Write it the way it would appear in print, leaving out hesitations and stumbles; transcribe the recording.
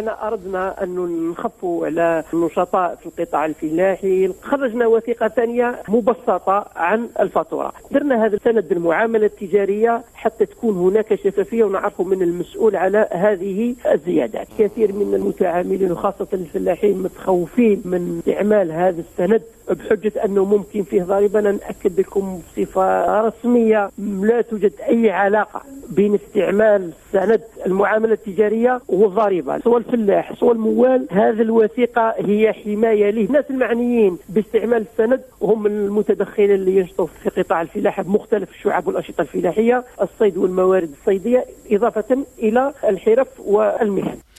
احنا اردنا ان نخفوا على النشطاء في القطاع الفلاحي. خرجنا وثيقه ثانيه مبسطه عن الفاتوره. درنا هذا سند المعامله التجاريه حتى تكون هناك شفافيه ونعرفوا من المسؤول على هذه الزيادات. كثير من المتعاملين وخاصه الفلاحين متخوفين من استعمال هذا السند بحجة أنه ممكن فيه ضريبة. أنا نأكد لكم بصفة رسمية لا توجد أي علاقة بين استعمال سند المعاملة التجارية والضريبة، سواء الفلاح سواء الموال. هذه الوثيقة هي حماية للناس المعنيين باستعمال السند، وهم المتدخلين اللي ينشطوا في قطاع الفلاحة بمختلف الشعب والأنشطة الفلاحية، الصيد والموارد الصيدية، إضافة إلى الحرف والمهن.